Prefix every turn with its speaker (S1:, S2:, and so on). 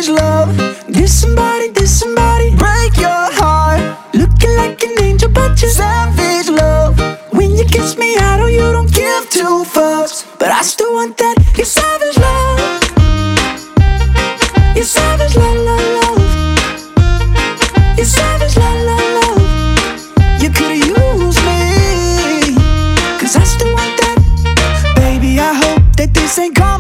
S1: savage love. Did somebody break your heart? Looking like an angel, but you're savage love. When you kiss me, I know you don't give two fucks, but I still want that. You're savage love. You're savage love, love, love. You're savage love, love, love. You could've used me, 'cause I still want that. Baby, I hope that this ain't gone